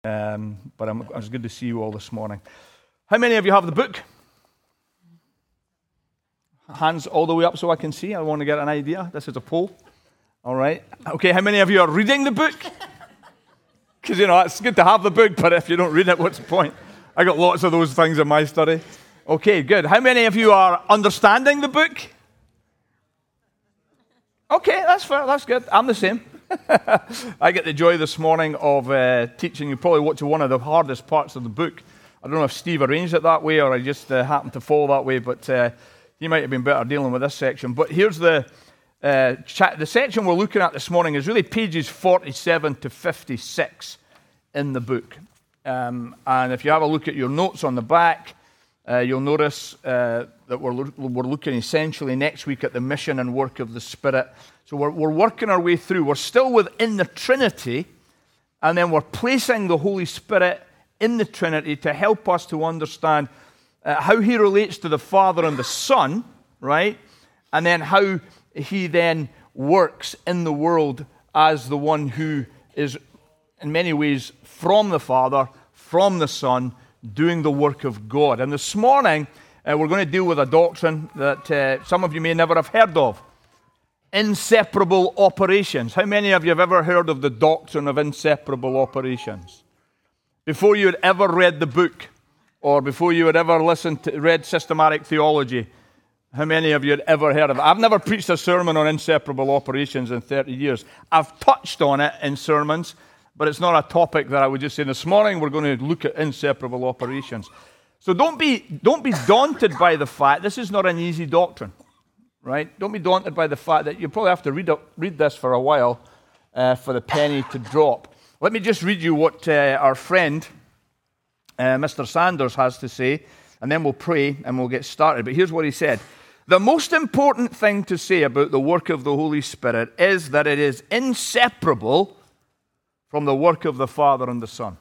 But it's good to see you all this morning. How many of you have the book? Hands all the way up so I can see. I want to get an idea. This is a poll. All right. Okay, how many of you are reading the book? Because, it's good to have the book, but if you don't read it, what's the point? I got lots of those things in my study. Okay, good. How many of you are understanding the book? Okay, that's fair. That's good. I'm the same. I get the joy this morning of teaching you probably what's one of the hardest parts of the book. I don't know if Steve arranged it that way or I just happened to fall that way, but he might have been better dealing with this section. But here's the section we're looking at this morning is really pages 47 to 56 in the book. And if you have a look at your notes on the back, you'll notice that we're looking essentially next week at the mission and work of the Spirit. So we're working our way through. We're still within the Trinity, and then we're placing the Holy Spirit in the Trinity to help us to understand how He relates to the Father and the Son, right? And then how He then works in the world as the one who is, in many ways, from the Father, from the Son, doing the work of God. And this morning, we're going to deal with a doctrine that some of you may never have heard of. Inseparable operations. How many of you have ever heard of the doctrine of inseparable operations? Before you had ever read the book, or before you had ever read systematic theology, how many of you had ever heard of it? I've never preached a sermon on inseparable operations in 30 years. I've touched on it in sermons, but it's not a topic that I would just say this morning we're going to look at inseparable operations. So don't be daunted by the fact this is not an easy doctrine, right? Don't be daunted by the fact that you probably have to read this for a while for the penny to drop. Let me just read you what our friend, Mr. Sanders, has to say, and then we'll pray and we'll get started. But here's what he said. The most important thing to say about the work of the Holy Spirit is that it is inseparable from the work of the Father and the Son.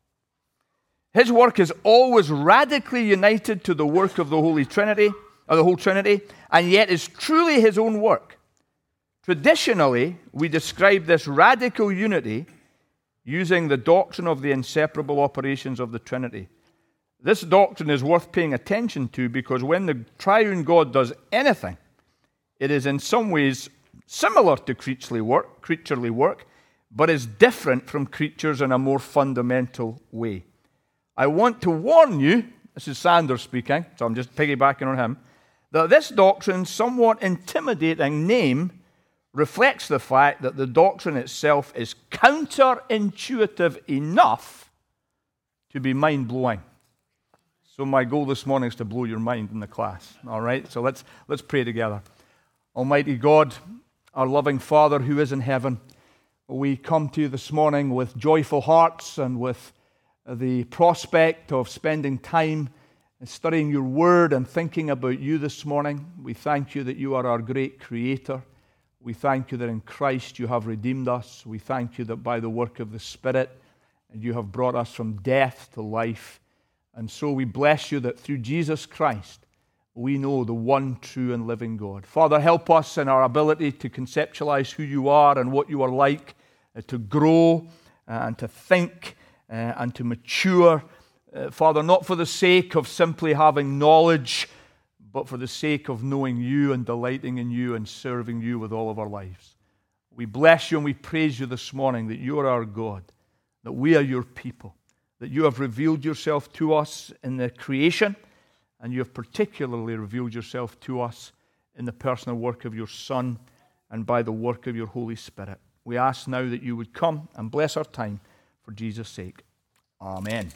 His work is always radically united to the work of the Holy Trinity, or the whole Trinity, and yet is truly His own work. Traditionally, we describe this radical unity using the doctrine of the inseparable operations of the Trinity. This doctrine is worth paying attention to because when the triune God does anything, it is in some ways similar to creaturely work, but is different from creatures in a more fundamental way. I want to warn you, this is Sanders speaking, so I'm just piggybacking on him, that this doctrine's somewhat intimidating name reflects the fact that the doctrine itself is counterintuitive enough to be mind-blowing. So my goal this morning is to blow your mind in the class, all right? So let's pray together. Almighty God, our loving Father who is in heaven, we come to you this morning with joyful hearts and with the prospect of spending time studying your word and thinking about you this morning. We thank you that you are our great creator. We thank you that in Christ you have redeemed us. We thank you that by the work of the Spirit you have brought us from death to life. And so we bless you that through Jesus Christ we know the one true and living God. Father, help us in our ability to conceptualize who you are and what you are like, to grow and to think and to mature. Father, not for the sake of simply having knowledge, but for the sake of knowing you and delighting in you and serving you with all of our lives. We bless you and we praise you this morning that you are our God, that we are your people, that you have revealed yourself to us in the creation, and you have particularly revealed yourself to us in the personal work of your Son and by the work of your Holy Spirit. We ask now that you would come and bless our time for Jesus' sake. Amen.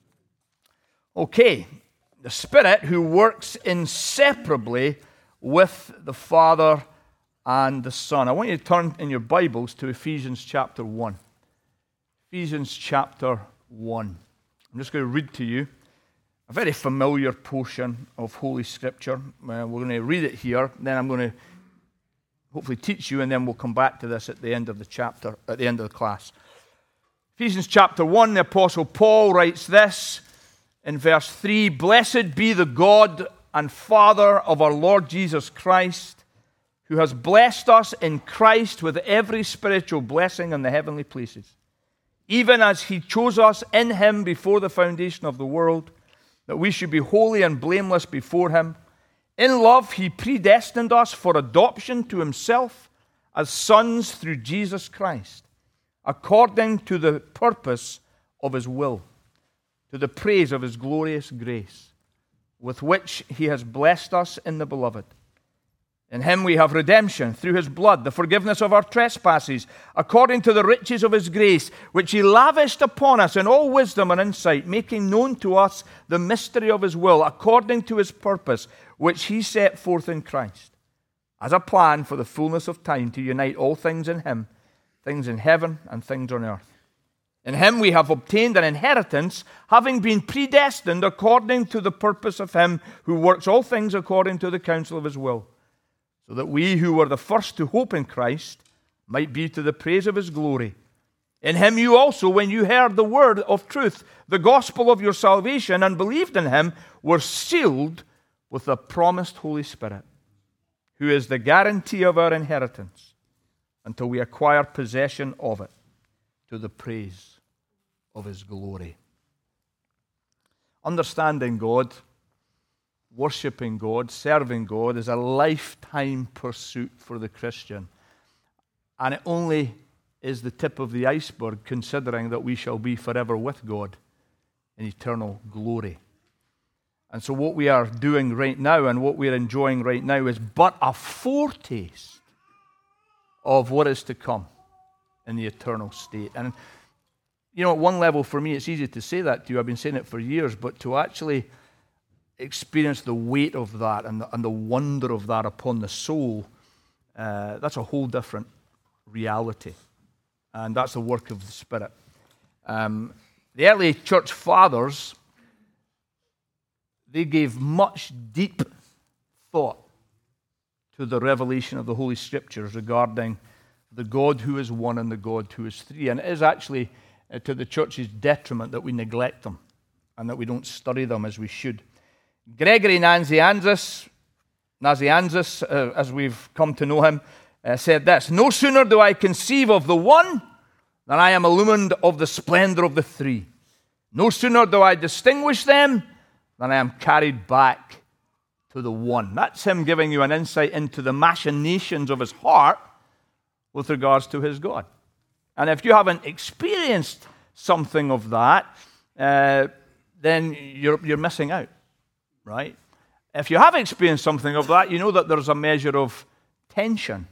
Okay, the Spirit who works inseparably with the Father and the Son. I want you to turn in your Bibles to Ephesians chapter 1. Ephesians chapter 1. I'm just going to read to you a very familiar portion of Holy Scripture. We're going to read it here, then I'm going to hopefully teach you, and then we'll come back to this at the end of the chapter, at the end of the class. Ephesians chapter 1, the Apostle Paul writes this in verse 3, Blessed be the God and Father of our Lord Jesus Christ, who has blessed us in Christ with every spiritual blessing in the heavenly places, even as he chose us in him before the foundation of the world, that we should be holy and blameless before him. In love, he predestined us for adoption to himself as sons through Jesus Christ, according to the purpose of his will, to the praise of his glorious grace, with which he has blessed us in the beloved. In him we have redemption through his blood, the forgiveness of our trespasses, according to the riches of his grace, which he lavished upon us in all wisdom and insight, making known to us the mystery of his will, according to his purpose, which he set forth in Christ, as a plan for the fullness of time to unite all things in him, things in heaven and things on earth. In him we have obtained an inheritance, having been predestined according to the purpose of him who works all things according to the counsel of his will, so that we who were the first to hope in Christ might be to the praise of his glory. In him you also, when you heard the word of truth, the gospel of your salvation, and believed in him, were sealed with the promised Holy Spirit, who is the guarantee of our inheritance until we acquire possession of it, to the praise of his glory. Understanding God, worshiping God, serving God is a lifetime pursuit for the Christian. And it only is the tip of the iceberg, considering that we shall be forever with God in eternal glory. And so what we are doing right now and what we're enjoying right now is but a foretaste of what is to come in the eternal state. And, you know, at one level for me, it's easy to say that to you. I've been saying it for years, but to actually experience the weight of that and the wonder of that upon the soul, that's a whole different reality. And that's the work of the Spirit. The early church fathers, they gave much deep thought to the revelation of the Holy Scriptures regarding the God who is one and the God who is three. And it is actually to the church's detriment that we neglect them and that we don't study them as we should. Gregory Nazianzus, as we've come to know him, said this: "No sooner do I conceive of the one than I am illumined of the splendor of the three. No sooner do I distinguish them than I am carried back to the one." That's him giving you an insight into the machinations of his heart with regards to his God. And if you haven't experienced something of that, then you're missing out. Right? If you have experienced something of that, you know that there's a measure of tension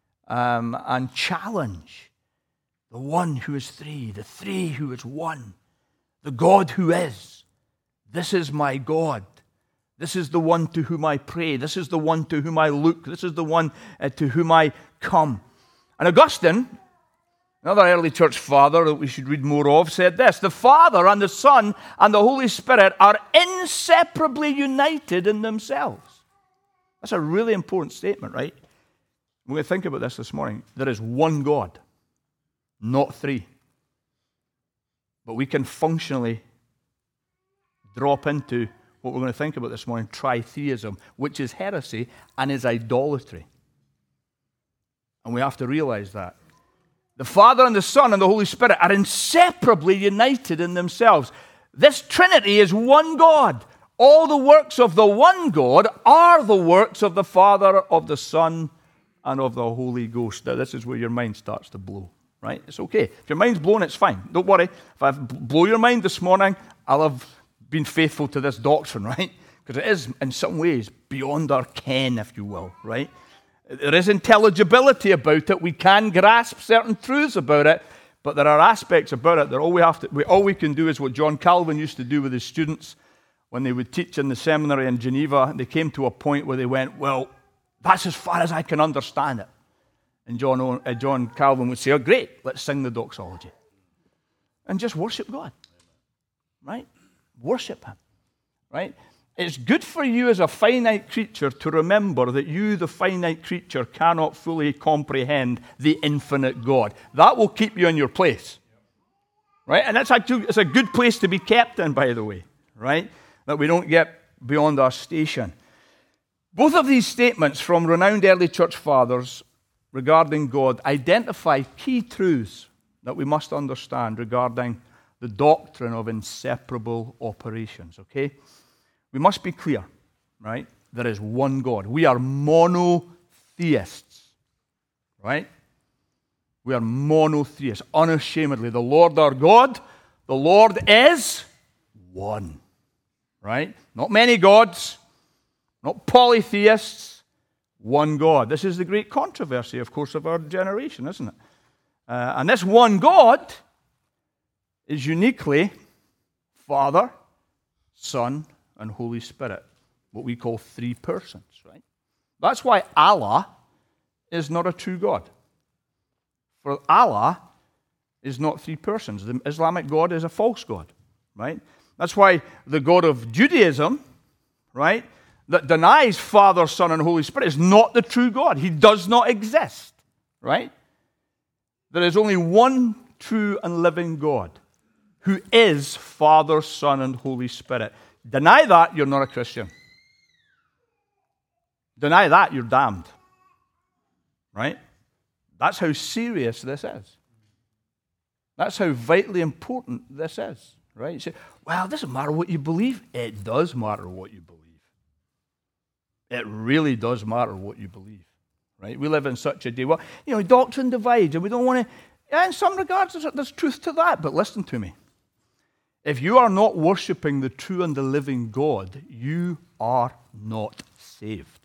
and challenge. The one who is three, the three who is one, the God who is. This is my God. This is the one to whom I pray. This is the one to whom I look. This is the one to whom I come. And Augustine, another early church father that we should read more of, said this: "The Father and the Son and the Holy Spirit are inseparably united in themselves." That's a really important statement, right? We're going to think about this morning. There is one God, not three. But we can functionally drop into what we're going to think about this morning, tritheism, which is heresy and is idolatry. And we have to realize that. The Father and the Son and the Holy Spirit are inseparably united in themselves. This Trinity is one God. All the works of the one God are the works of the Father, of the Son, and of the Holy Ghost. Now, this is where your mind starts to blow, right? It's okay. If your mind's blown, it's fine. Don't worry. If I blow your mind this morning, I'll have been faithful to this doctrine, right? Because it is, in some ways, beyond our ken, if you will, right? There is intelligibility about it. We can grasp certain truths about it, but there are aspects about it that all we can do is what John Calvin used to do with his students when they would teach in the seminary in Geneva. They came to a point where they went, "Well, that's as far as I can understand it." And John Calvin would say, "Oh, great, let's sing the doxology." And just worship God, right? Worship him, right? It's good for you as a finite creature to remember that you, the finite creature, cannot fully comprehend the infinite God. That will keep you in your place, right? And it's a good place to be kept in, by the way, right? That we don't get beyond our station. Both of these statements from renowned early church fathers regarding God identify key truths that we must understand regarding the doctrine of inseparable operations, okay? We must be clear, right? There is one God. We are monotheists, right? We are monotheists, unashamedly. The Lord our God, the Lord is one, right? Not many gods, not polytheists, one God. This is the great controversy, of course, of our generation, isn't it? And this one God is uniquely Father, Son, and Holy Spirit, what we call three persons, right? That's why Allah is not a true God. For Allah is not three persons. The Islamic God is a false God, right? That's why the God of Judaism, right, that denies Father, Son, and Holy Spirit is not the true God. He does not exist, right? There is only one true and living God who is Father, Son, and Holy Spirit. Deny that, you're not a Christian. Deny that, you're damned. Right? That's how serious this is. That's how vitally important this is. Right? You say, well, it doesn't matter what you believe. It does matter what you believe. It really does matter what you believe. Right? We live in such a day. Well, doctrine divides, and we don't want to. Yeah, in some regards, there's truth to that. But listen to me. If you are not worshiping the true and the living God, you are not saved.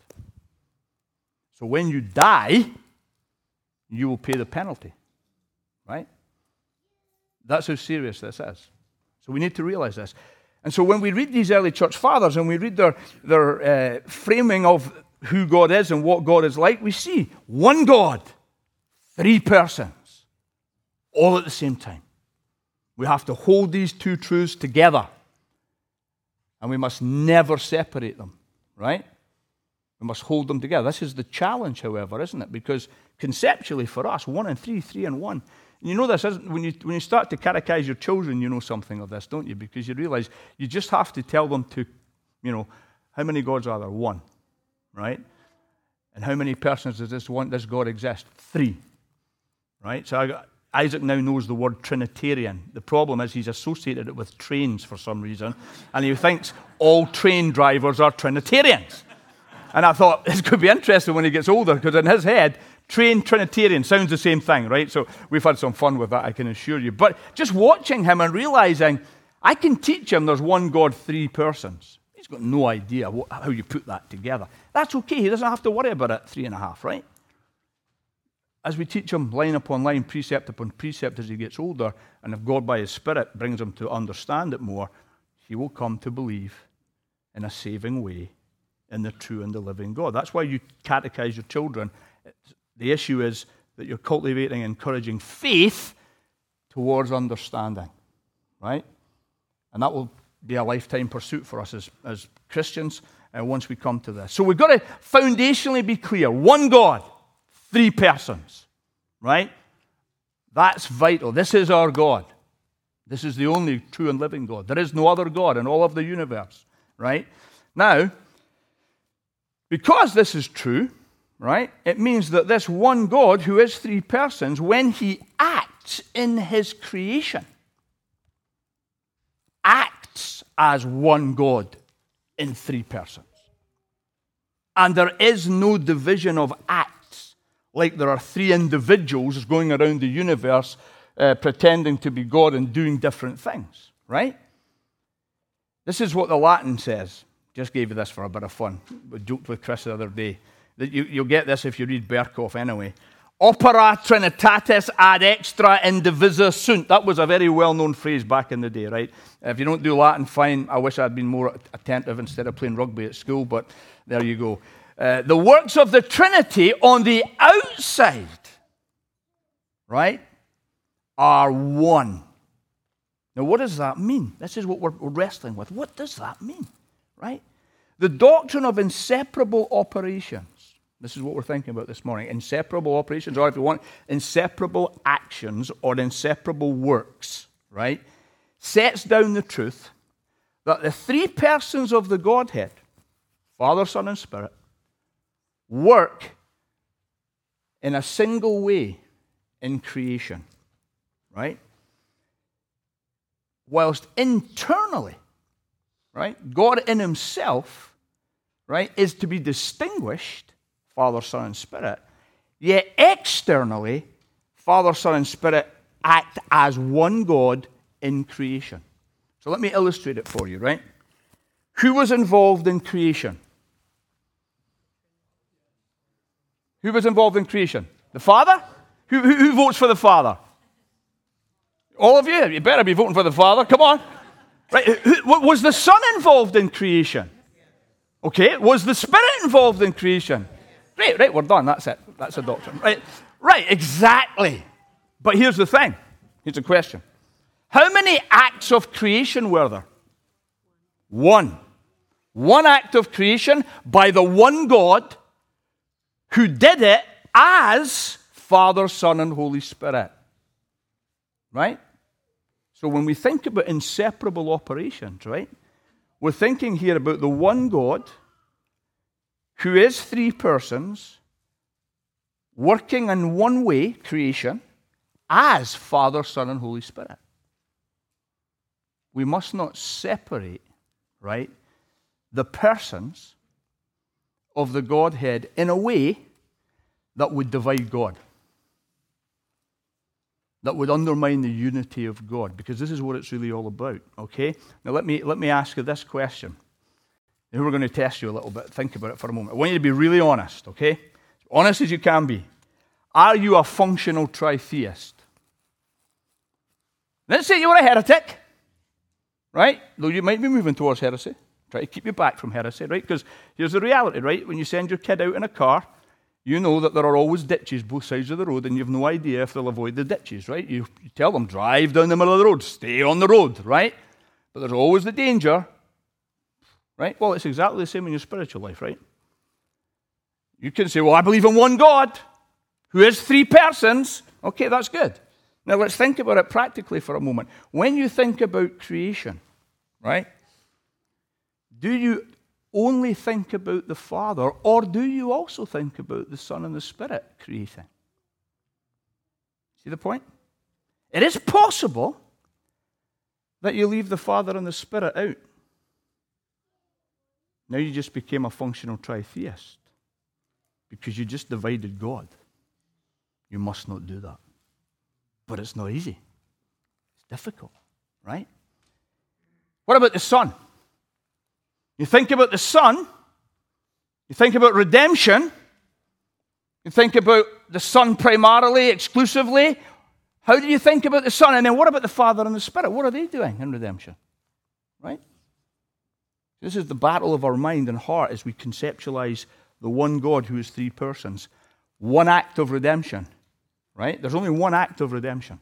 So when you die, you will pay the penalty. Right? That's how serious this is. So we need to realize this. And so when we read these early church fathers and we read their framing of who God is and what God is like, we see one God, three persons, all at the same time. We have to hold these two truths together. And we must never separate them, right? We must hold them together. This is the challenge, however, isn't it? Because conceptually for us, 1 and 3, 3 and 1. And you know this, isn't when you start to catechize your children, you know something of this, don't you? Because you realize you just have to tell them to, how many gods are there? One, right? And how many persons does this God exist? 3, right? So Isaac now knows the word Trinitarian. The problem is he's associated it with trains for some reason, and he thinks all train drivers are Trinitarians. And I thought, this could be interesting when he gets older, because in his head, train Trinitarian sounds the same thing, right? So we've had some fun with that, I can assure you. But just watching him and realizing, I can teach him there's one God, 3 persons. He's got no idea how you put that together. That's okay, he doesn't have to worry about it 3.5, right? As we teach him line upon line, precept upon precept as he gets older, and if God by his Spirit brings him to understand it more, he will come to believe in a saving way in the true and the living God. That's why you catechize your children. The issue is that you're cultivating and encouraging faith towards understanding, right? And that will be a lifetime pursuit for us as Christians once we come to this. So we've got to foundationally be clear. One God, 3 persons, right? That's vital. This is our God. This is the only true and living God. There is no other God in all of the universe, right? Now, because this is true, right, it means that this one God who is 3 persons, when he acts in his creation, acts as one God in 3 persons. And there is no division of acts, like there are 3 individuals going around the universe pretending to be God and doing different things, right? This is what the Latin says. Just gave you this for a bit of fun. We joked with Chris the other day. You'll get this if you read Berkhoff anyway. Opera Trinitatis ad extra indivisa sunt. That was a very well-known phrase back in the day, right? If you don't do Latin, fine. I wish I'd been more attentive instead of playing rugby at school, but there you go. The works of the Trinity on the outside, right, are one. Now, what does that mean? This is what we're wrestling with. What does that mean, right? The doctrine of inseparable operations. This is what we're thinking about this morning. Inseparable operations, or if you want, inseparable actions or inseparable works, right, sets down the truth that the 3 persons of the Godhead, Father, Son, and Spirit, work in a single way in creation, right? Whilst internally, right, God in himself, right, is to be distinguished, Father, Son, and Spirit, yet externally, Father, Son, and Spirit act as one God in creation. So let me illustrate it for you, right? Who was involved in creation? Who was involved in creation? The Father? Who votes for the Father? All of you? You better be voting for the Father. Come on. Right? Was the Son involved in creation? Okay. Was the Spirit involved in creation? Right, we're done. That's it. That's a doctrine. Right, exactly. But here's the thing. Here's the question. How many acts of creation were there? One. One act of creation by the one God who did it as Father, Son, and Holy Spirit. Right? So when we think about inseparable operations, right, we're thinking here about the one God who is three persons working in one way, creation, as Father, Son, and Holy Spirit. We must not separate, right, the persons of the Godhead in a way that would divide God, that would undermine the unity of God, because this is what it's really all about, okay? Now let me ask you this question. And we're going to test you a little bit. Think about it for a moment. I want you to be really honest, okay? Honest as you can be. Are you a functional tritheist? Let's say you were a heretic, right? Though you might be moving towards heresy. Try to keep you back from heresy, right? Because here's the reality, right? When you send your kid out in a car, you know that there are always ditches both sides of the road, and you have no idea if they'll avoid the ditches, right? You tell them, drive down the middle of the road, stay on the road, right? But there's always the danger, right? Well, it's exactly the same in your spiritual life, right? You can say, well, I believe in one God who is three persons. Okay, that's good. Now, let's think about it practically for a moment. When you think about creation, right, do you only think about the Father, or do you also think about the Son and the Spirit creating? See the point? It is possible that you leave the Father and the Spirit out. Now you just became a functional tritheist because you just divided God. You must not do that. But it's not easy. It's difficult, right? What about the Son? You think about the Son, you think about redemption, you think about the Son primarily, exclusively. How do you think about the Son? And then what about the Father and the Spirit? What are they doing in redemption? Right? This is the battle of our mind and heart as we conceptualize the one God who is three persons. One act of redemption. Right? There's only one act of redemption.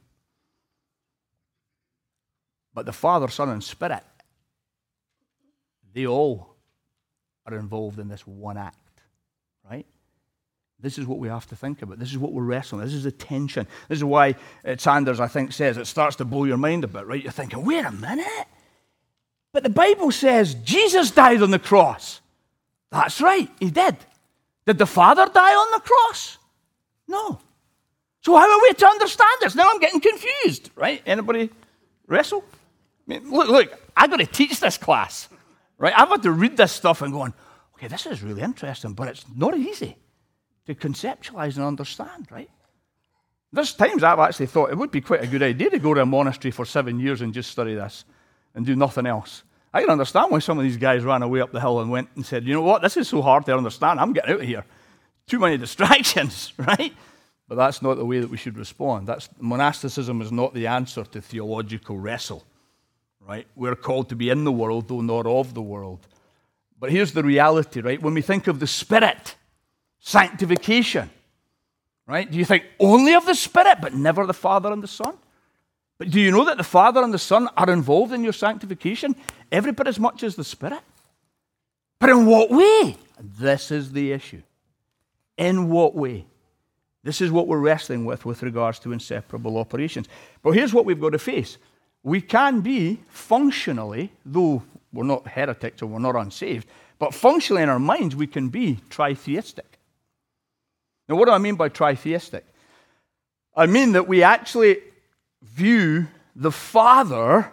But the Father, Son, and Spirit, they all are involved in this one act. Right? This is what we have to think about. This is what we're wrestling with. This is the tension. This is why Sanders, I think, says it starts to blow your mind a bit, right? You're thinking, wait a minute. But the Bible says Jesus died on the cross. That's right, he did. Did the Father die on the cross? No. So how are we to understand this? Now I'm getting confused, right? Anybody wrestle? I mean, look, I've got to teach this class, right? I've had to read this stuff and going, okay, this is really interesting, but it's not easy to conceptualize and understand, right? There's times I've actually thought it would be quite a good idea to go to a monastery for 7 years and just study this and do nothing else. I can understand why some of these guys ran away up the hill and went and said, you know what, this is so hard to understand, I'm getting out of here. Too many distractions, right? But that's not the way that we should respond. Monasticism is not the answer to theological wrestle, right? We're called to be in the world, though not of the world. But here's the reality, right? When we think of the Spirit, sanctification, right? Do you think only of the Spirit, but never the Father and the Son? But do you know that the Father and the Son are involved in your sanctification every bit as much as the Spirit? But in what way? This is the issue. In what way? This is what we're wrestling with regards to inseparable operations. But here's what we've got to face. We can be functionally, though we're not heretics or we're not unsaved, but functionally in our minds we can be tritheistic. Now what do I mean by tritheistic? I mean that we actually view the Father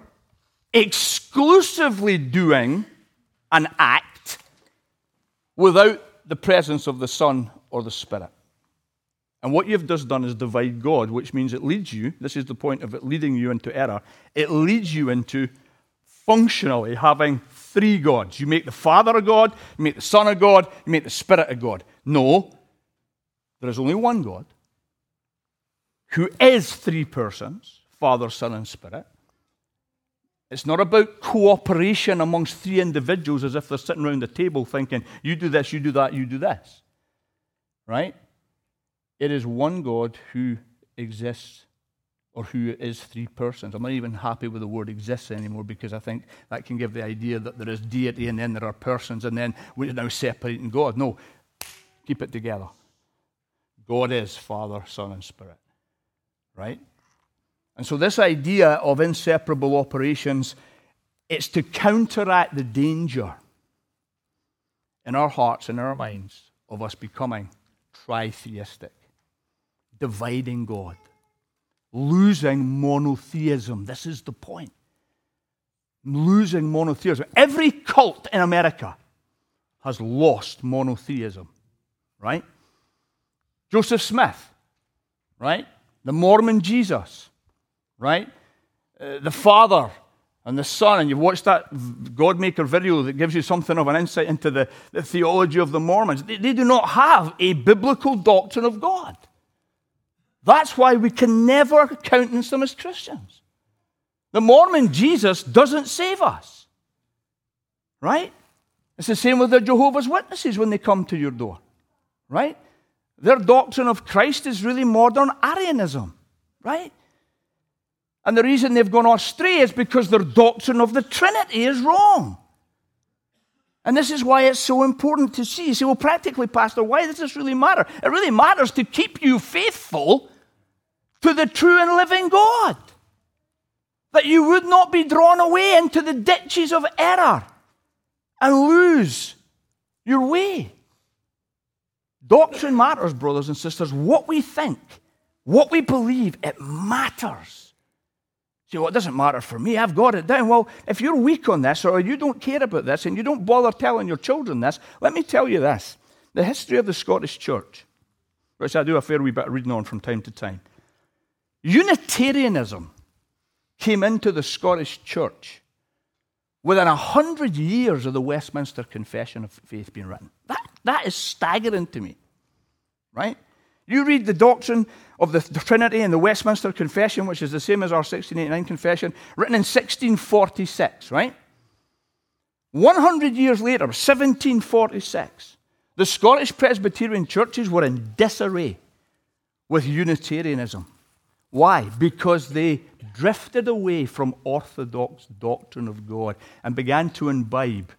exclusively doing an act without the presence of the Son or the Spirit. And what you've just done is divide God, which means it leads you, this is the point of it leading you into error, it leads you into functionally having three gods. You make the Father a God, you make the Son a God, you make the Spirit a God. No, there is only one God who is three persons, Father, Son, and Spirit. It's not about cooperation amongst three individuals as if they're sitting around the table thinking, you do this, you do that, you do this. Right? It is one God who exists, or who is three persons. I'm not even happy with the word exists anymore, because I think that can give the idea that there is deity and then there are persons and then we're now separating God. No, keep it together. God is Father, Son, and Spirit. Right? And so this idea of inseparable operations, it's to counteract the danger in our hearts and our minds of us becoming tritheistic, dividing God, losing monotheism. This is the point. Losing monotheism. Every cult in America has lost monotheism, right? Joseph Smith, right? The Mormon Jesus, right? The Father and the Son, and you've watched that Godmaker video that gives you something of an insight into the theology of the Mormons. They do not have a biblical doctrine of God. That's why we can never countenance them as Christians. The Mormon Jesus doesn't save us, right? It's the same with the Jehovah's Witnesses when they come to your door, right? Their doctrine of Christ is really modern Arianism, right? And the reason they've gone astray is because their doctrine of the Trinity is wrong. And this is why it's so important to see. You say, well, practically, Pastor, why does this really matter? It really matters to keep you faithful to the true and living God. That you would not be drawn away into the ditches of error and lose your way. Doctrine matters, brothers and sisters. What we think, what we believe, it matters. See, well, it doesn't matter for me. I've got it down. Well, if you're weak on this, or you don't care about this, and you don't bother telling your children this, let me tell you this. The history of the Scottish Church, which I do a fair wee bit of reading on from time to time. Unitarianism came into the Scottish Church within 100 years of the Westminster Confession of Faith being written. That is staggering to me, right? You read the doctrine of the Trinity in the Westminster Confession, which is the same as our 1689 Confession, written in 1646, right? 100 years later, 1746, the Scottish Presbyterian churches were in disarray with Unitarianism. Why? Because they drifted away from orthodox doctrine of God and began to imbibe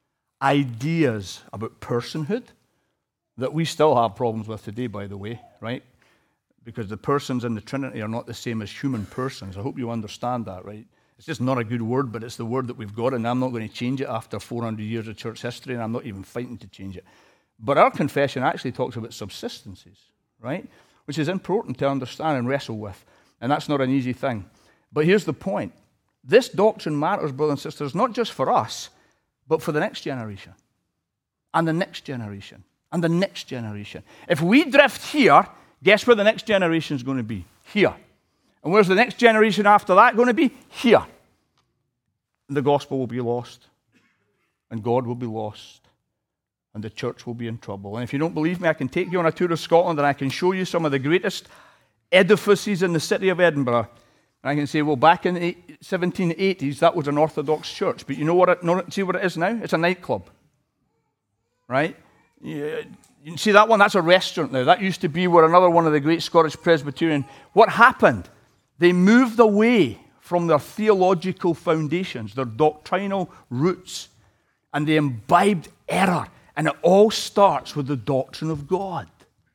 ideas about personhood that we still have problems with today, by the way, right? Because the persons in the Trinity are not the same as human persons. I hope you understand that, right? It's just not a good word, but it's the word that we've got, and I'm not going to change it after 400 years of church history, and I'm not even fighting to change it. But our confession actually talks about subsistences, right? Which is important to understand and wrestle with, and that's not an easy thing. But here's the point. This doctrine matters, brothers and sisters, not just for us, but for the next generation, and the next generation, and the next generation. If we drift here, guess where the next generation is going to be? Here. And where's the next generation after that going to be? Here. And the gospel will be lost, and God will be lost, and the church will be in trouble. And if you don't believe me, I can take you on a tour of Scotland, and I can show you some of the greatest edifices in the city of Edinburgh. And I can say, well, back in the 1780s, that was an Orthodox church. But you know what? See what it is now? It's a nightclub, right? You see that one? That's a restaurant now. That used to be where another one of the great Scottish Presbyterian. What happened? They moved away from their theological foundations, their doctrinal roots, and they imbibed error. And it all starts with the doctrine of God.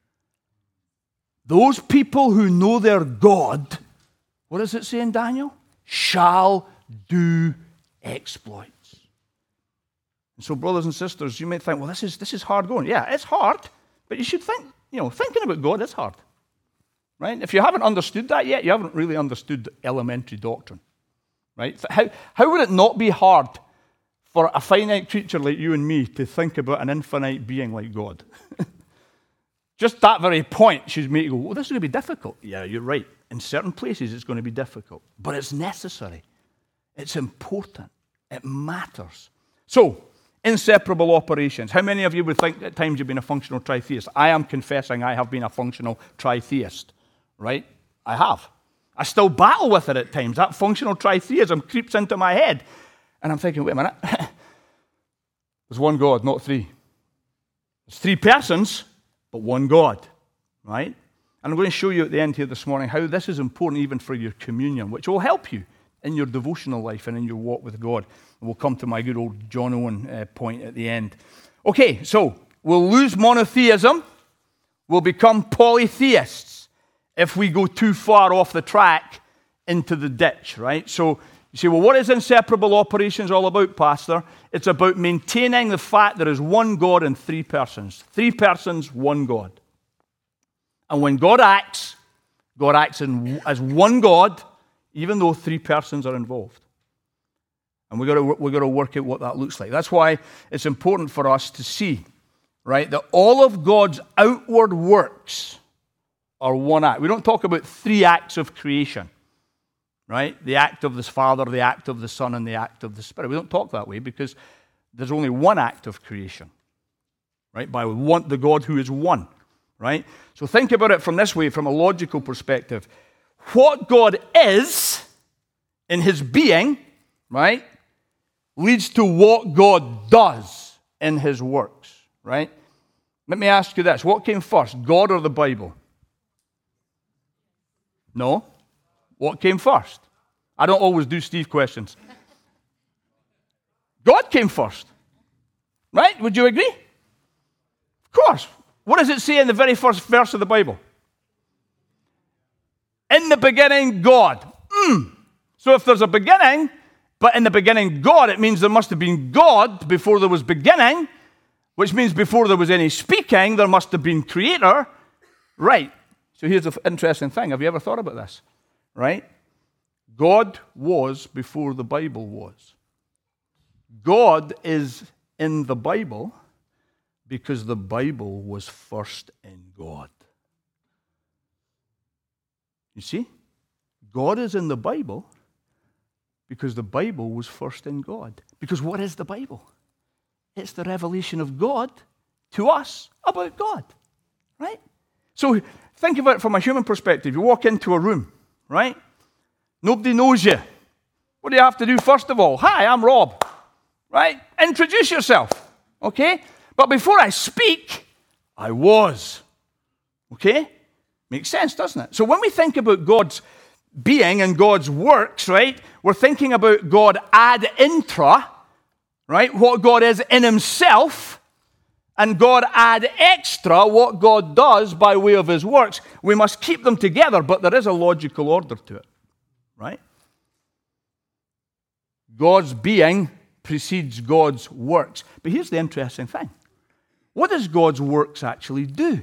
Those people who know their God, what does it say in Daniel? Shall do exploits. And so, brothers and sisters, you may think, well, this is hard going. Yeah, it's hard, but you should think, thinking about God is hard. right? If you haven't understood that yet, you haven't really understood elementary doctrine, right? How would it not be hard for a finite creature like you and me to think about an infinite being like God? Just that very point should make you go, well, this is going to be difficult. Yeah, you're right. In certain places, it's going to be difficult. But it's necessary. It's important. It matters. So, inseparable operations. How many of you would think at times you've been a functional tritheist? I am confessing I have been a functional tritheist, right? I have. I still battle with it at times. That functional tritheism creeps into my head. And I'm thinking, wait a minute. There's one God, not three. There's three persons, but one God, right? And I'm going to show you at the end here this morning how this is important even for your communion, which will help you in your devotional life and in your walk with God. And we'll come to my good old John Owen point at the end. Okay, so we'll lose monotheism. We'll become polytheists if we go too far off the track into the ditch, right? So you say, well, what is inseparable operations all about, Pastor? It's about maintaining the fact there is one God and three persons. Three persons, one God. And when God acts as one God, even though three persons are involved. And we've got to work out what that looks like. That's why it's important for us to see, right, that all of God's outward works are one act. We don't talk about three acts of creation, right? The act of the Father, the act of the Son, and the act of the Spirit. We don't talk that way because there's only one act of creation, right? By the God who is one, right? So think about it from this way, from a logical perspective. What God is in his being, right, leads to what God does in his works, right? Let me ask you this. What came first, God or the Bible? No. What came first? I don't always do Steve questions. God came first, right? Would you agree? Of course. What does it say in the very first verse of the Bible? In the beginning, God. So if there's a beginning, but in the beginning, God, it means there must have been God before there was beginning, which means before there was any speaking, there must have been creator. Right. So here's the interesting thing. Have you ever thought about this? Right? God was before the Bible was. God is in the Bible because the Bible was first in God. You see? God is in the Bible because the Bible was first in God. Because what is the Bible? It's the revelation of God to us about God. Right? So think about it from a human perspective. You walk into a room, right? Nobody knows you. What do you have to do first of all? Hi, I'm Rob. Right? Introduce yourself. Okay? But before I speak, I was. Okay? Makes sense, doesn't it? So when we think about God's being and God's works, right, we're thinking about God ad intra, right, what God is in himself, and God ad extra, what God does by way of his works. We must keep them together, but there is a logical order to it, right? God's being precedes God's works. But here's the interesting thing. What does God's works actually do?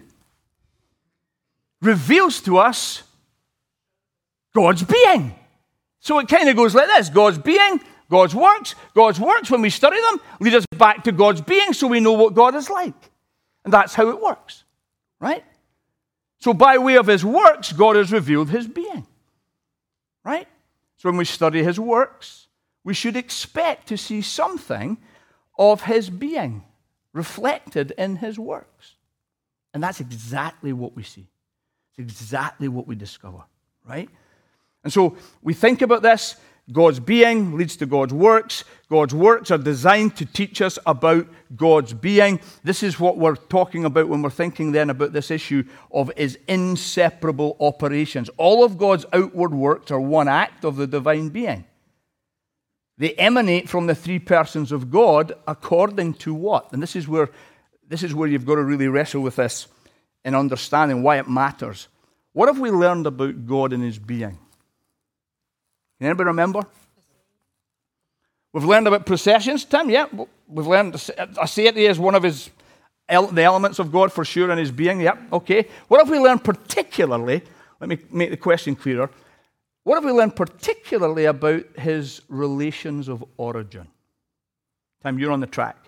Reveals to us God's being. So it kind of goes like this. God's being, God's works, when we study them, lead us back to God's being so we know what God is like. And that's how it works, right? So by way of his works, God has revealed his being, right? So when we study his works, we should expect to see something of his being reflected in his works. And that's exactly what we see. It's exactly what we discover, right? And so we think about this. God's being leads to God's works. God's works are designed to teach us about God's being. This is what we're talking about when we're thinking then about this issue of his inseparable operations. All of God's outward works are one act of the divine being. They emanate from the three persons of God according to what? And this is where you've got to really wrestle with this in understanding why it matters. What have we learned about God and his being? Can anybody remember? We've learned about processions, Tim, yeah. We've learned aseity is one of the elements of God for sure in his being, yeah, okay. What have we learned particularly let me make the question clearer. What have we learned particularly about his relations of origin? Tim, you're on the track.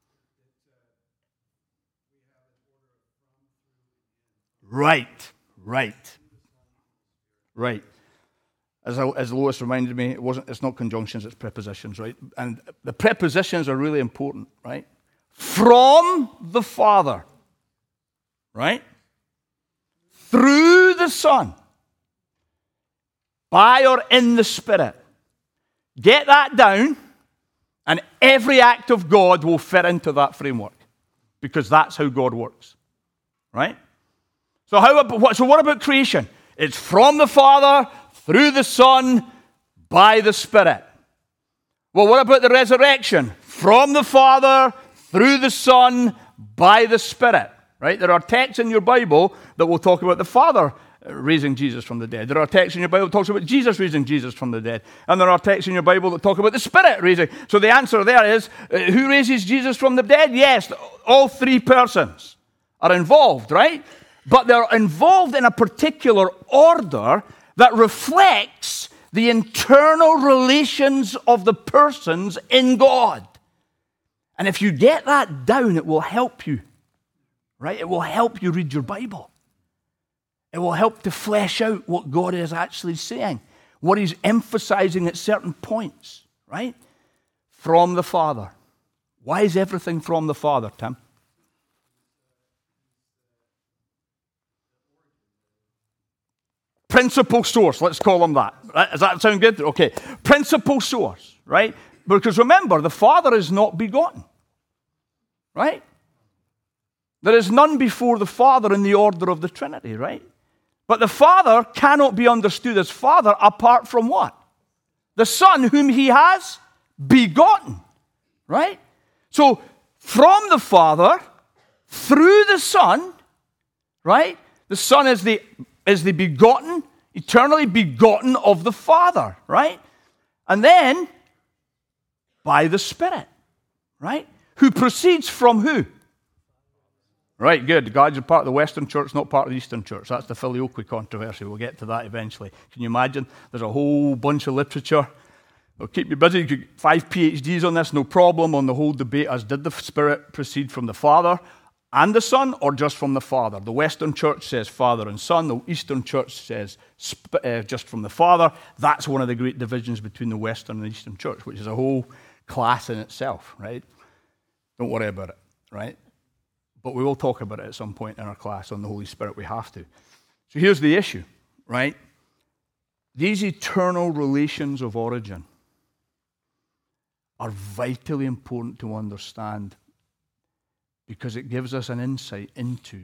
Right. As Lois reminded me, it's not conjunctions, it's prepositions, right? And the prepositions are really important, right? From the Father, right? Through the Son, by or in the Spirit. Get that down, and every act of God will fit into that framework, because that's how God works, right? So what about creation? It's from the Father, through the Son, by the Spirit. Well, what about the resurrection? From the Father, through the Son, by the Spirit. Right? There are texts in your Bible that will talk about the Father raising Jesus from the dead. There are texts in your Bible that talks about Jesus raising Jesus from the dead. And there are texts in your Bible that talk about the Spirit raising. So the answer there is, who raises Jesus from the dead? Yes, all three persons are involved, right? But they're involved in a particular order that reflects the internal relations of the persons in God. And if you get that down, it will help you, right? It will help you read your Bible. It will help to flesh out what God is actually saying, what he's emphasizing at certain points, right? From the Father. Why is everything from the Father, Tim? Principal source, let's call him that. Right? Does that sound good? Okay. Principal source, right? Because remember, the Father is not begotten, right? There is none before the Father in the order of the Trinity, right? But the Father cannot be understood as Father apart from what? The Son whom he has begotten, right? So, from the Father, through the Son, right? The Son is the begotten, eternally begotten of the Father, right? And then, by the Spirit, right? Who proceeds from who? Right, good. God's a part of the Western Church, not part of the Eastern Church. That's the Filioque controversy. We'll get to that eventually. Can you imagine? There's a whole bunch of literature. It'll keep you busy. You could get 5 PhDs on this, no problem, on the whole debate as did the Spirit proceed from the Father and the Son, or just from the Father? The Western Church says Father and Son. The Eastern Church says just from the Father. That's one of the great divisions between the Western and Eastern Church, which is a whole class in itself, right? Don't worry about it, right? But we will talk about it at some point in our class on the Holy Spirit. We have to. So here's the issue, right? These eternal relations of origin are vitally important to understand because it gives us an insight into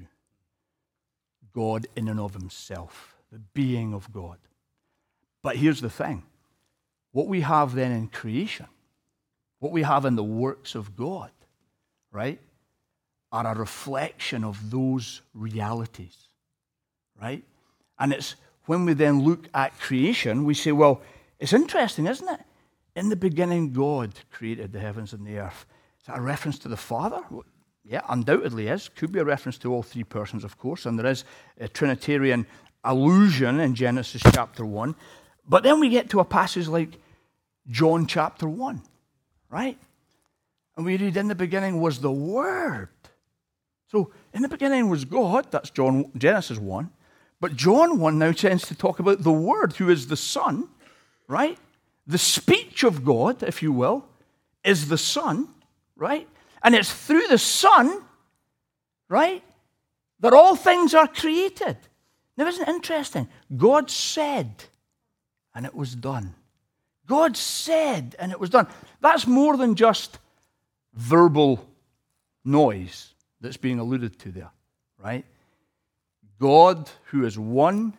God in and of himself, the being of God. But here's the thing. What we have then in creation, what we have in the works of God, right, are a reflection of those realities, right? And it's when we then look at creation, we say, well, it's interesting, isn't it? In the beginning, God created the heavens and the earth. Is that a reference to the Father? Yeah, undoubtedly is. Could be a reference to all three persons, of course, and there is a Trinitarian allusion in Genesis chapter 1. But then we get to a passage like John chapter 1, right? And we read, in the beginning was the Word. So, in the beginning was God, that's Genesis 1. But John 1 now tends to talk about the Word, who is the Son, right? The speech of God, if you will, is the Son, right? And it's through the Son, right, that all things are created. Now, isn't it interesting? God said, and it was done. God said, and it was done. That's more than just verbal noise that's being alluded to there, right? God, who is one,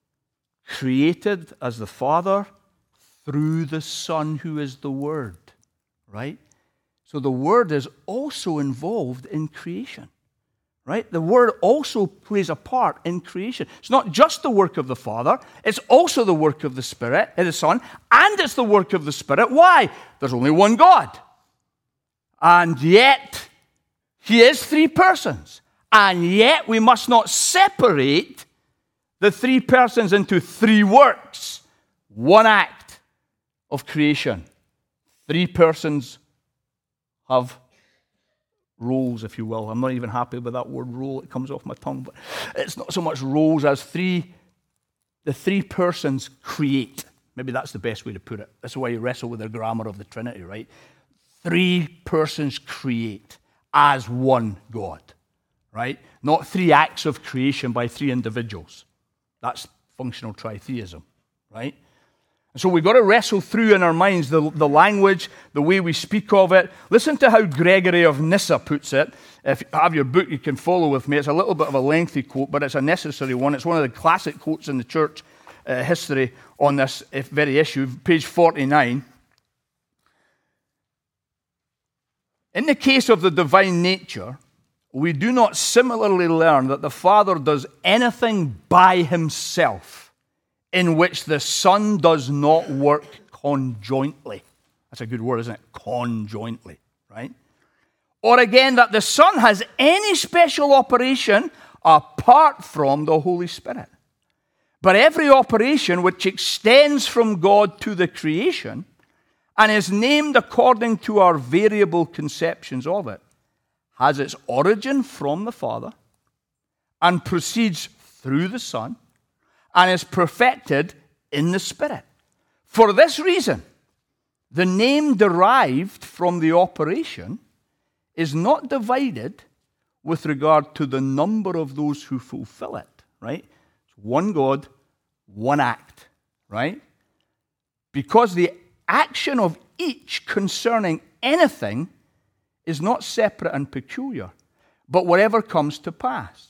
created as the Father through the Son, who is the Word, right? So the Word is also involved in creation, right? The Word also plays a part in creation. It's not just the work of the Father, it's also the work of the Spirit, the Son, and it's the work of the Spirit. Why? There's only one God. And yet, he is three persons. And yet, we must not separate the three persons into three works. One act of creation. Three persons have roles, if you will. I'm not even happy with that word role. It comes off my tongue. But it's not so much roles as the three persons create. Maybe that's the best way to put it. That's why you wrestle with the grammar of the Trinity, right? Three persons create as one God, right? Not three acts of creation by three individuals. That's functional tritheism, right? And so we've got to wrestle through in our minds the language, the way we speak of it. Listen to how Gregory of Nyssa puts it. If you have your book, you can follow with me. It's a little bit of a lengthy quote, but it's a necessary one. It's one of the classic quotes in the church history on this very issue, page 49. In the case of the divine nature, we do not similarly learn that the Father does anything by himself in which the Son does not work conjointly. That's a good word, isn't it? Conjointly, right? Or again, that the Son has any special operation apart from the Holy Spirit. But every operation which extends from God to the creation and is named according to our variable conceptions of it, has its origin from the Father and proceeds through the Son and is perfected in the Spirit. For this reason, the name derived from the operation is not divided with regard to the number of those who fulfill it, right? It's one God, one act, right? Because the action of each concerning anything is not separate and peculiar, but whatever comes to pass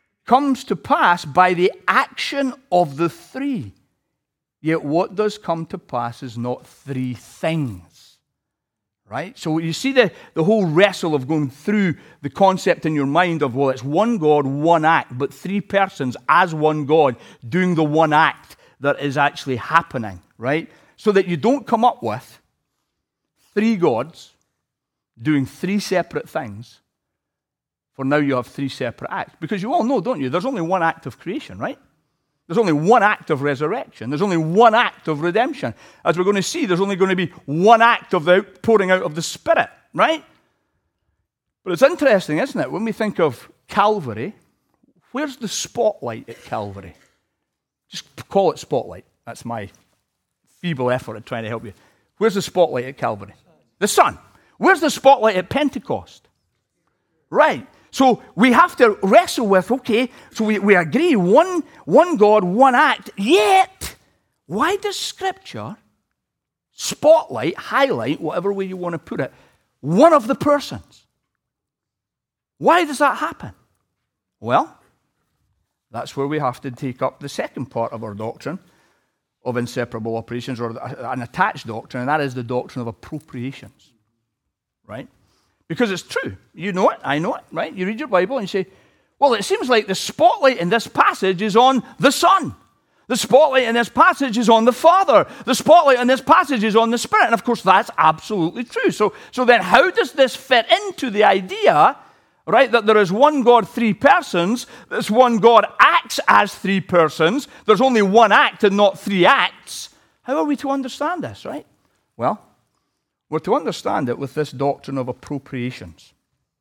by the action of the three. Yet what does come to pass is not three things, right? So you see the whole wrestle of going through the concept in your mind of, well, it's one God, one act, but three persons as one God doing the one act that is actually happening, right? So that you don't come up with three gods doing three separate things, for now you have three separate acts. Because you all know, don't you, there's only one act of creation, right? There's only one act of resurrection. There's only one act of redemption. As we're going to see, there's only going to be one act of the pouring out of the Spirit, right? But it's interesting, isn't it? When we think of Calvary, where's the spotlight at Calvary? Just call it spotlight. That's my feeble effort at trying to help you. Where's the spotlight at Calvary? The Son. Where's the spotlight at Pentecost? Right. So we have to wrestle with, okay, so we agree, one God, one act, yet why does Scripture spotlight, highlight, whatever way you want to put it, one of the persons? Why does that happen? Well, that's where we have to take up the second part of our doctrine of inseparable operations, or an attached doctrine, and that is the doctrine of appropriations, right? Because it's true. You know it, I know it, right? You read your Bible and you say, well, it seems like the spotlight in this passage is on the Son. The spotlight in this passage is on the Father. The spotlight in this passage is on the Spirit. And of course, that's absolutely true. So then how does this fit into the idea, right, that there is one God, three persons? This one God acts as three persons. There's only one act and not three acts. How are we to understand this, right? Well, we're to understand it with this doctrine of appropriations.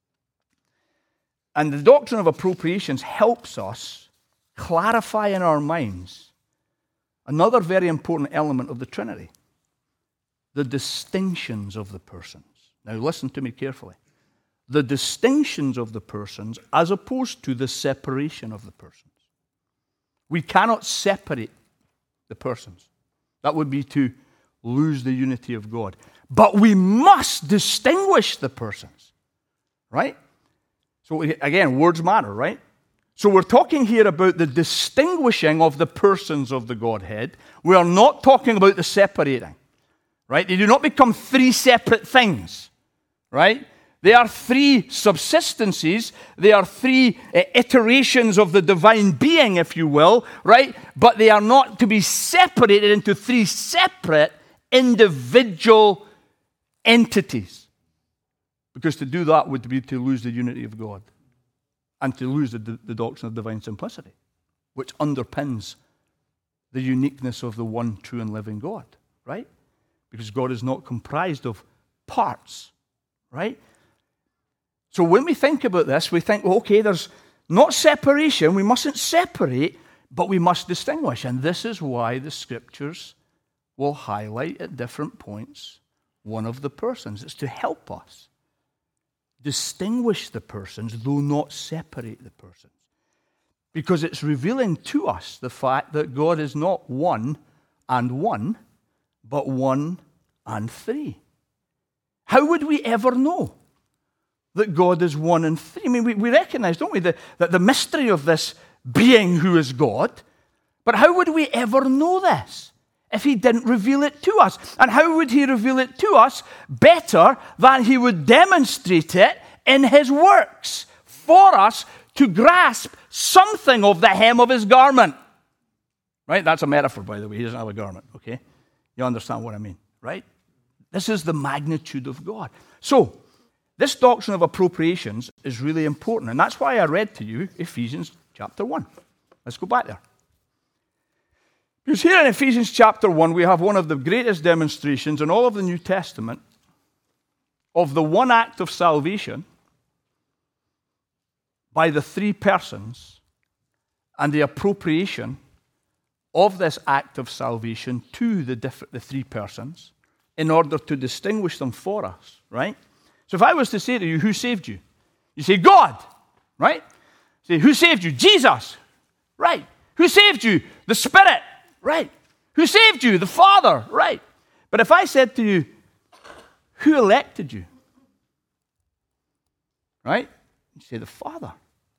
And the doctrine of appropriations helps us clarify in our minds another very important element of the Trinity, the distinctions of the persons. Now listen to me carefully. The distinctions of the persons as opposed to the separation of the persons. We cannot separate the persons. That would be to lose the unity of God. But we must distinguish the persons, right? So again, words matter, right? So we're talking here about the distinguishing of the persons of the Godhead. We are not talking about the separating, right? They do not become three separate things, right? They are three subsistences. They are three iterations of the divine being, if you will, right? But they are not to be separated into three separate individual entities. Because to do that would be to lose the unity of God and to lose the doctrine of divine simplicity. which underpins the uniqueness of the one true and living God, right? Because God is not comprised of parts, right? So when we think about this, we think, well, okay, there's not separation. We mustn't separate, but we must distinguish. And this is why the Scriptures will highlight at different points one of the persons. It's to help us distinguish the persons, though not separate the persons. Because it's revealing to us the fact that God is not one, but one and three. How would we ever know that God is one and three? I mean, we recognize, don't we, that the mystery of this being who is God. But how would we ever know this if he didn't reveal it to us? And how would he reveal it to us better than he would demonstrate it in his works for us to grasp something of the hem of his garment? Right? That's a metaphor, by the way. He doesn't have a garment, okay? You understand what I mean, right? This is the magnitude of God. So, this doctrine of appropriations is really important. And that's why I read to you Ephesians chapter 1. Let's go back there. Because here in Ephesians chapter 1, we have one of the greatest demonstrations in all of the New Testament of the one act of salvation by the three persons and the appropriation of this act of salvation to the three persons in order to distinguish them for us, right? So if I was to say to you, who saved you? You say, God, right? Say, who saved you? Jesus, right? Who saved you? The Spirit, right? Who saved you? The Father, right? But if I said to you, who elected you? Right? You say, the Father.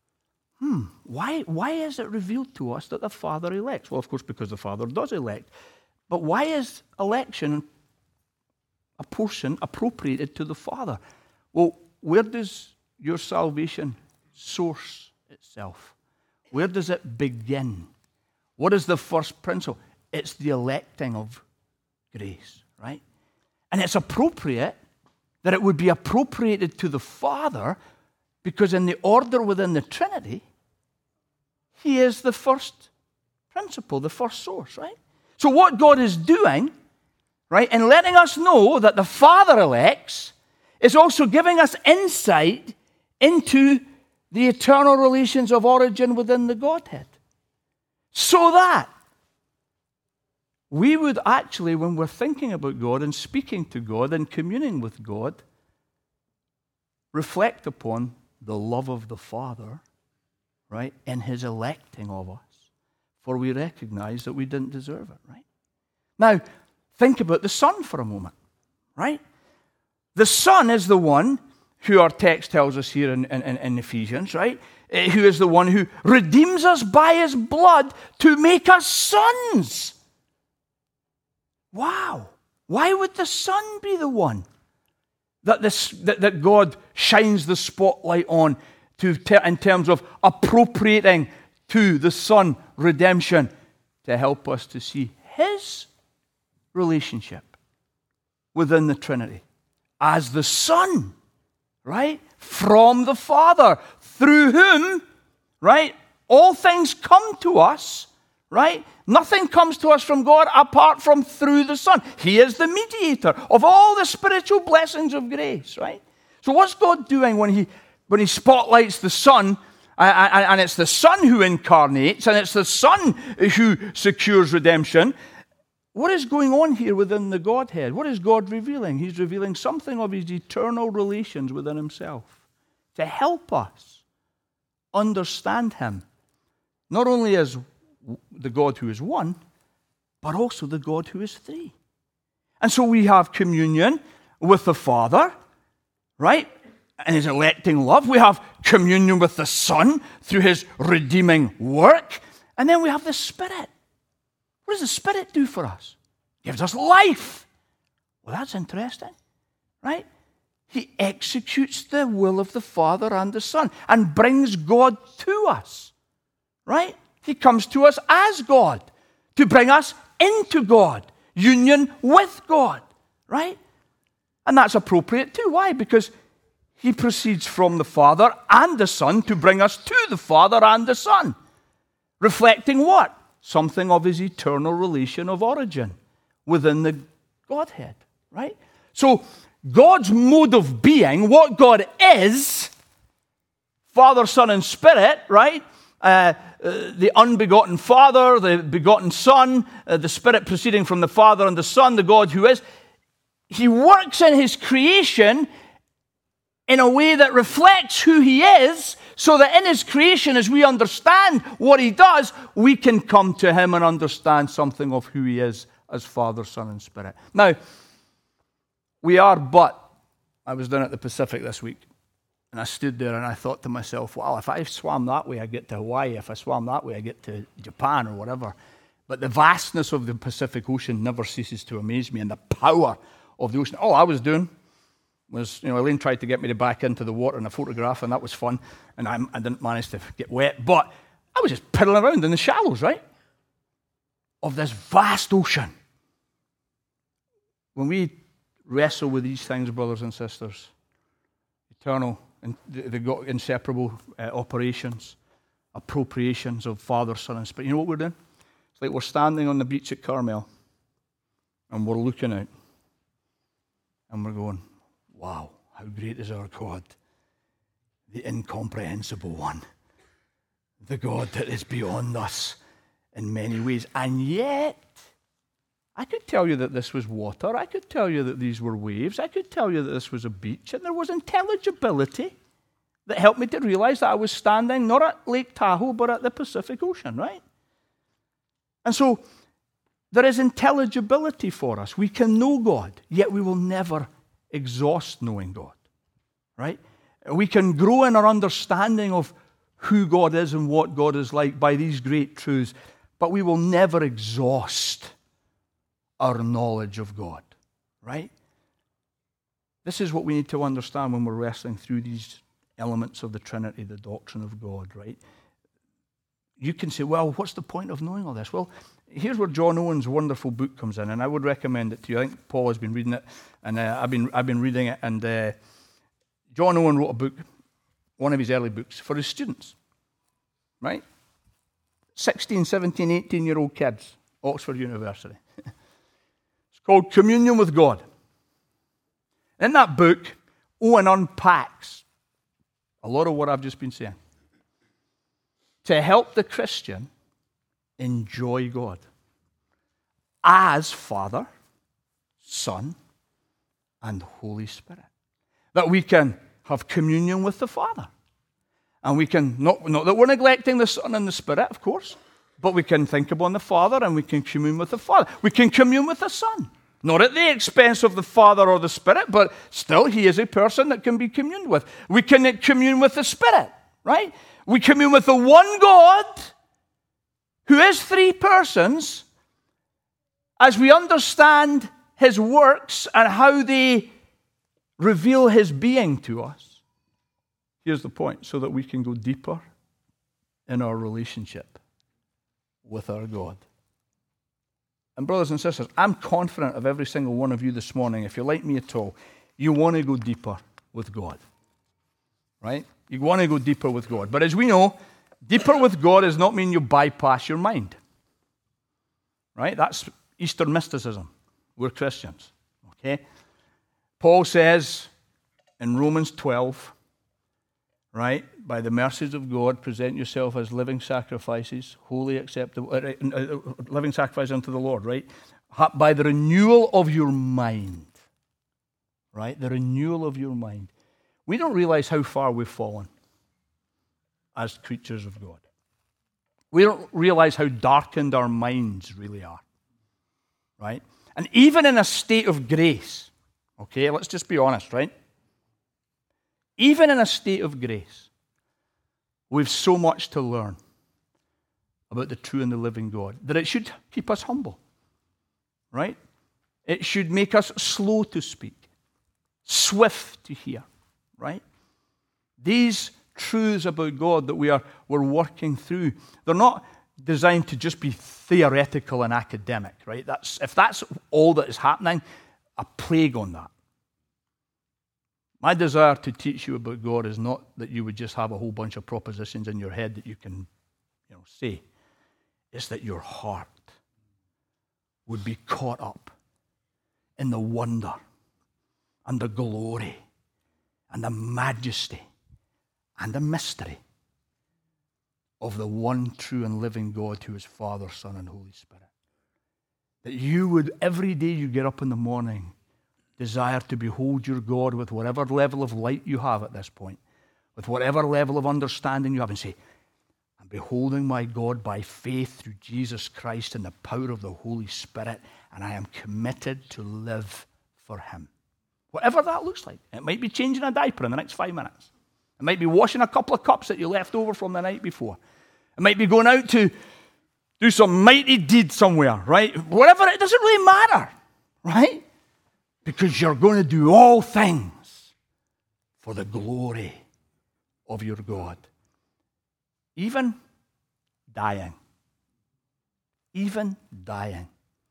Why is it revealed to us that the Father elects? Well, of course, because the Father does elect. But why is election a portion appropriated to the Father? Well, where does your salvation source itself? Where does it begin? What is the first principle? It's the electing of grace, right? And it's appropriate that it would be appropriated to the Father because in the order within the Trinity, he is the first principle, the first source, right? So what God is doing, right, in letting us know that the Father elects, is also giving us insight into the eternal relations of origin within the Godhead. So that we would actually, when we're thinking about God and speaking to God and communing with God, reflect upon the love of the Father, right, in his electing of us. For we recognize that we didn't deserve it, right? Now, think about the Son for a moment, right? The Son is the one who our text tells us here in Ephesians, right? Who is the one who redeems us by his blood to make us sons. Wow. Why would the Son be the one that God shines the spotlight on in terms of appropriating to the Son redemption to help us to see his relationship within the Trinity as the Son, right, from the Father, through whom, right, all things come to us, right? Nothing comes to us from God apart from through the Son. He is the mediator of all the spiritual blessings of grace, right? So what's God doing when he spotlights the Son, and it's the Son who incarnates, and it's the Son who secures redemption? What is going on here within the Godhead? What is God revealing? He's revealing something of his eternal relations within himself to help us understand him, not only as the God who is one, but also the God who is three. And so we have communion with the Father, right, and his electing love. We have communion with the Son through his redeeming work. And then we have the Spirit. What does the Spirit do for us? He gives us life. Well, that's interesting, right? He executes the will of the Father and the Son and brings God to us, right? He comes to us as God to bring us into God, union with God, right? And that's appropriate too. Why? Because he proceeds from the Father and the Son to bring us to the Father and the Son. reflecting what? Something of his eternal relation of origin within the Godhead, right? So God's mode of being, what God is, Father, Son, and Spirit, right? The unbegotten Father, the begotten Son, the Spirit proceeding from the Father and the Son, the God who is. He works in his creation in a way that reflects who he is, so that in his creation, as we understand what he does, we can come to him and understand something of who he is as Father, Son, and Spirit. Now, I was down at the Pacific this week, and I stood there and I thought to myself, well, if I swam that way, I get to Hawaii. If I swam that way, I get to Japan or whatever. But the vastness of the Pacific Ocean never ceases to amaze me, and the power of the ocean. All I was doing was, Elaine tried to get me to back into the water in a photograph, and that was fun, and I didn't manage to get wet, but I was just piddling around in the shallows, right, of this vast ocean. When we wrestle with these things, brothers and sisters, eternal, and they've got inseparable operations, appropriations of Father, Son, and Spirit. You know what we're doing? It's like we're standing on the beach at Carmel, and we're looking out, and we're going, wow, how great is our God, the incomprehensible one, the God that is beyond us in many ways. And yet, I could tell you that this was water. I could tell you that these were waves. I could tell you that this was a beach. And there was intelligibility that helped me to realize that I was standing not at Lake Tahoe, but at the Pacific Ocean, right? And so there is intelligibility for us. We can know God, yet we will never exhaust knowing God, right? We can grow in our understanding of who God is and what God is like by these great truths, but we will never exhaust our knowledge of God, right? This is what we need to understand when we're wrestling through these elements of the Trinity, the doctrine of God, right? You can say, well, what's the point of knowing all this? Well, here's where John Owen's wonderful book comes in, and I would recommend it to you. I think Paul has been reading it, and I've been reading it, and John Owen wrote a book, one of his early books, for his students, right? 16, 17, 18-year-old kids, Oxford University. It's called Communion with God. In that book, Owen unpacks a lot of what I've just been saying to help the Christian enjoy God as Father, Son, and Holy Spirit. That we can have communion with the Father. And we can, not that we're neglecting the Son and the Spirit, of course, but we can think upon the Father and we can commune with the Father. We can commune with the Son. Not at the expense of the Father or the Spirit, but still he is a person that can be communed with. We can commune with the Spirit, right? We commune with the one God who is three persons as we understand his works and how they reveal his being to us. Here's the point, so that we can go deeper in our relationship with our God. And brothers and sisters, I'm confident of every single one of you this morning, if you're like me at all, you want to go deeper with God, right? You want to go deeper with God. But as we know, deeper with God does not mean you bypass your mind, right? That's Eastern mysticism. We're Christians, okay? Paul says in Romans 12, right, by the mercies of God, present yourself as living sacrifices, wholly acceptable, living sacrifice unto the Lord, right? By the renewal of your mind, right? The renewal of your mind. We don't realize how far we've fallen as creatures of God. We don't realize how darkened our minds really are, right? And even in a state of grace, okay, let's just be honest, right? Even in a state of grace, we've so much to learn about the true and the living God that it should keep us humble, right? It should make us slow to speak, swift to hear, right? These truths about God that we're working through, they're not designed to just be theoretical and academic, right? If that's all that is happening, a plague on that. My desire to teach you about God is not that you would just have a whole bunch of propositions in your head that you can, say. is that your heart would be caught up in the wonder and the glory and the majesty and the mystery of the one true and living God who is Father, Son, and Holy Spirit. That you would, every day you get up in the morning, desire to behold your God with whatever level of light you have at this point, with whatever level of understanding you have, and say, I'm beholding my God by faith through Jesus Christ and the power of the Holy Spirit, and I am committed to live for him. Whatever that looks like. It might be changing a diaper in the next 5 minutes. It might be washing a couple of cups that you left over from the night before. It might be going out to do some mighty deed somewhere, right? Whatever, it doesn't really matter, right? Because you're going to do all things for the glory of your God. Even dying. Even dying.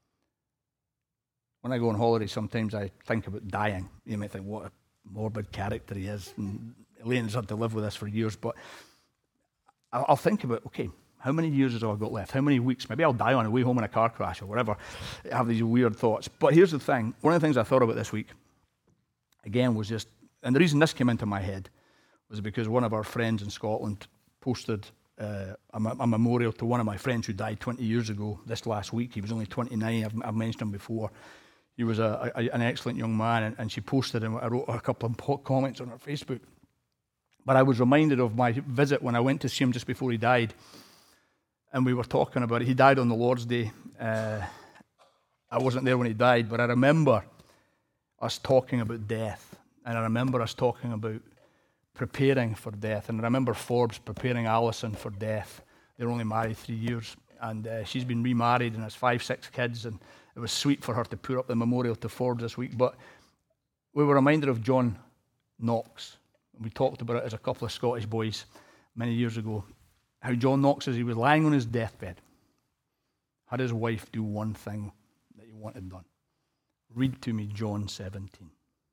When I go on holiday, sometimes I think about dying. You might think, what a morbid character he is. And Elaine's had to live with this for years, but I'll think about, okay, how many years have I got left? How many weeks? Maybe I'll die on the way home in a car crash or whatever. I have these weird thoughts. But here's the thing. One of the things I thought about this week, again, was just, and the reason this came into my head was because one of our friends in Scotland posted a memorial to one of my friends who died 20 years ago this last week. He was only 29. I've mentioned him before. He was an excellent young man, and she posted him. I wrote a couple of comments on her Facebook. But I was reminded of my visit when I went to see him just before he died. And we were talking about it. He died on the Lord's Day. I wasn't there when he died, but I remember us talking about death. And I remember us talking about preparing for death. And I remember Forbes preparing Alison for death. They're only married 3 years. And she's been remarried and has 5, 6 kids. And it was sweet for her to put up the memorial to Forbes this week. But we were reminded of John Knox. We talked about it as a couple of Scottish boys many years ago. How John Knox, as he was lying on his deathbed, had his wife do one thing that he wanted done. Read to me John 17.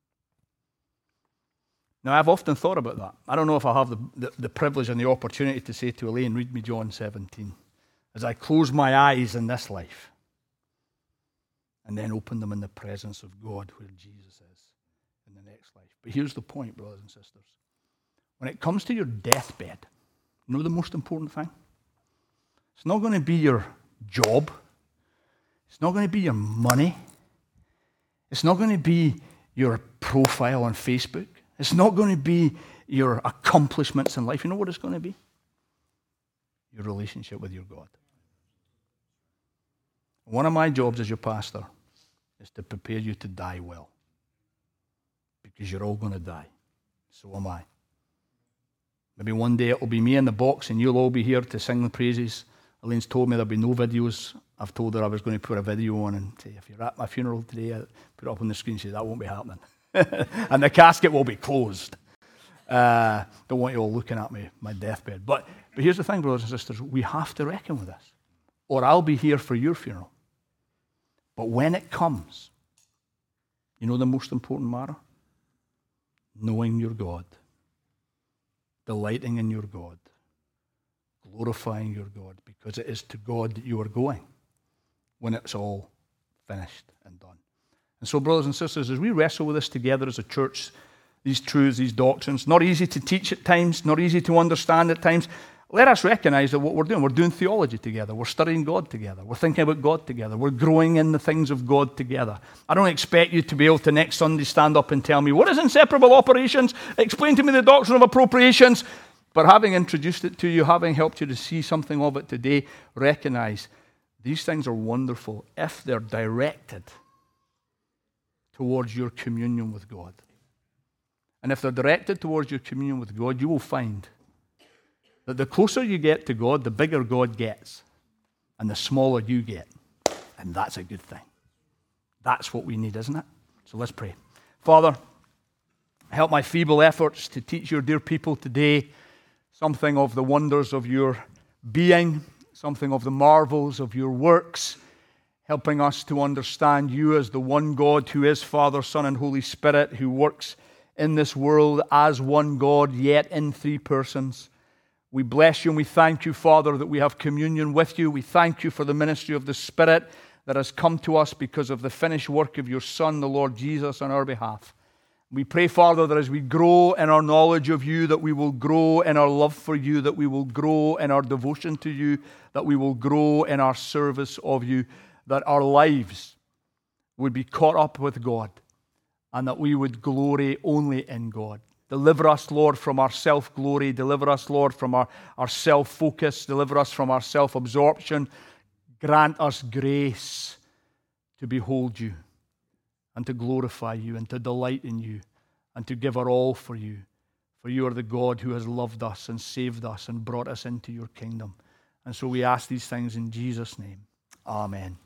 Now, I've often thought about that. I don't know if I'll have the privilege and the opportunity to say to Elaine, read me John 17, as I close my eyes in this life and then open them in the presence of God where Jesus is in the next life. But here's the point, brothers and sisters. When it comes to your deathbed, you know the most important thing? It's not going to be your job. It's not going to be your money. It's not going to be your profile on Facebook. It's not going to be your accomplishments in life. You know what it's going to be? Your relationship with your God. One of my jobs as your pastor is to prepare you to die well. Because you're all going to die. So am I. Maybe one day it'll be me in the box and you'll all be here to sing the praises. Elaine's told me there'll be no videos. I've told her I was going to put a video on and say, if you're at my funeral today, I'll put it up on the screen and say, that won't be happening. And the casket will be closed. Don't want you all looking at me, my deathbed. But here's the thing, brothers and sisters, we have to reckon with this. Or I'll be here for your funeral. But when it comes, you know the most important matter? Knowing your God. Delighting in your God, glorifying your God, because it is to God that you are going when it's all finished and done. And so, brothers and sisters, as we wrestle with this together as a church, these truths, these doctrines, not easy to teach at times, not easy to understand at times, let us recognize that what we're doing theology together, we're studying God together, we're thinking about God together, we're growing in the things of God together. I don't expect you to be able to next Sunday stand up and tell me, what is inseparable operations? Explain to me the doctrine of appropriations. But having introduced it to you, having helped you to see something of it today, recognize these things are wonderful if they're directed towards your communion with God. And if they're directed towards your communion with God, you will find that the closer you get to God, the bigger God gets, and the smaller you get. And that's a good thing. That's what we need, isn't it? So let's pray. Father, help my feeble efforts to teach your dear people today something of the wonders of your being, something of the marvels of your works, helping us to understand you as the one God who is Father, Son, and Holy Spirit, who works in this world as one God, yet in 3 persons. We bless you and we thank you, Father, that we have communion with you. We thank you for the ministry of the Spirit that has come to us because of the finished work of your Son, the Lord Jesus, on our behalf. We pray, Father, that as we grow in our knowledge of you, that we will grow in our love for you, that we will grow in our devotion to you, that we will grow in our service of you, that our lives would be caught up with God, and that we would glory only in God. Deliver us, Lord, from our self-glory. Deliver us, Lord, from our self-focus. Deliver us from our self-absorption. Grant us grace to behold you and to glorify you and to delight in you and to give our all for you. For you are the God who has loved us and saved us and brought us into your kingdom. And so we ask these things in Jesus' name. Amen.